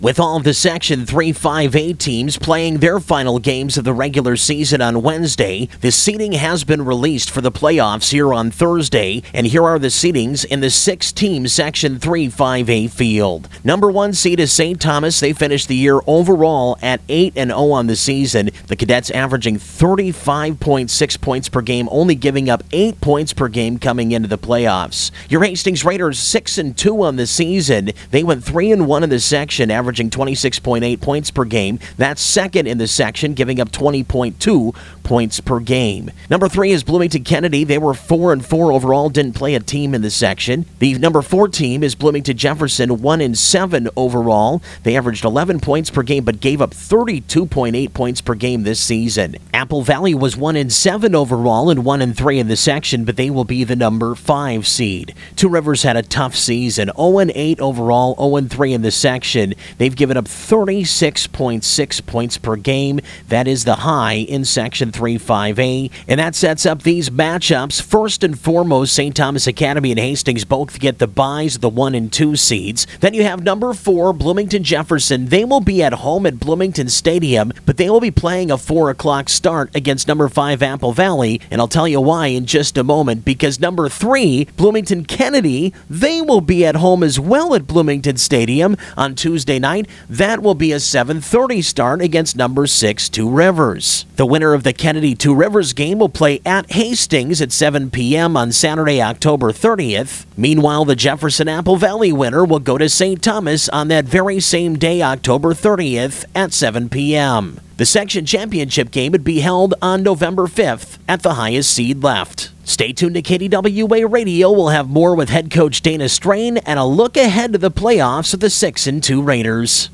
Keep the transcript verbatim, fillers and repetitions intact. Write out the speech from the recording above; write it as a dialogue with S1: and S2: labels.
S1: With all of the Section three five A teams playing their final games of the regular season on Wednesday, the seeding has been released for the playoffs here on Thursday, and here are the seedings in the six-team Section three five A field. Number one seed is Saint Thomas. They finished the year overall at eight and oh on the season. The Cadets averaging thirty-five point six points per game, only giving up eight points per game coming into the playoffs. Your Hastings Raiders six and two on the season. They went three and one in the section, averaging averaging twenty-six point eight points per game. That's second in the section, giving up twenty point two points per game. Number three is Bloomington Kennedy. They were four and four overall, didn't play a team in the section. The number four team is Bloomington Jefferson, one and seven overall. They averaged eleven points per game, but gave up thirty-two point eight points per game this season. Apple Valley was one and seven overall and one and three in the section, but they will be the number five seed. Two Rivers had a tough season, oh and eight overall, oh and three in the section. They've given up thirty-six point six points per game. That is the high in Section three five A. And that sets up these matchups. First and foremost, Saint Thomas Academy and Hastings both get the byes, the one and two seeds. Then you have number four, Bloomington Jefferson. They will be at home at Bloomington Stadium, but they will be playing a four o'clock start against number five, Apple Valley. And I'll tell you why in just a moment, because number three, Bloomington Kennedy, they will be at home as well at Bloomington Stadium on Tuesday night. That will be a seven thirty start against number six, Two Rivers. The winner of the Kennedy Two Rivers game will play at Hastings at seven p.m. on Saturday, October thirtieth. Meanwhile, the Jefferson Apple Valley winner will go to Saint Thomas on that very same day, October thirtieth at seven p.m. The section championship game would be held on November fifth at the highest seed left. Stay tuned to K D W A Radio. We'll have more with head coach Dana Strain and a look ahead to the playoffs of the six and two Raiders.